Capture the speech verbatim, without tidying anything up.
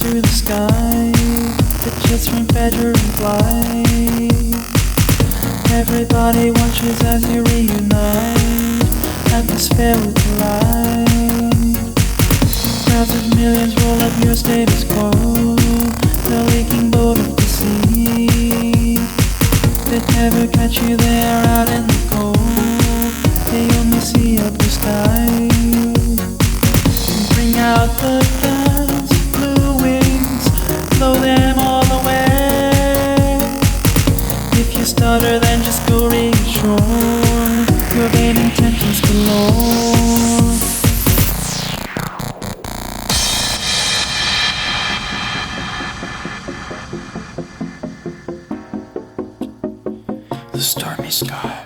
to the sky, the jets from Federal fly. Everybody watches as you reunite, atmosphere will collide. Crowds of millions roll up your status quo, the leaking boat of deceit. They'd never catch you there out in the cold, they only see up the sky. Bring out the guns, blue wings, blow them all away. If you stutter, then just go reassure, your vain intentions galore. The stormy sky.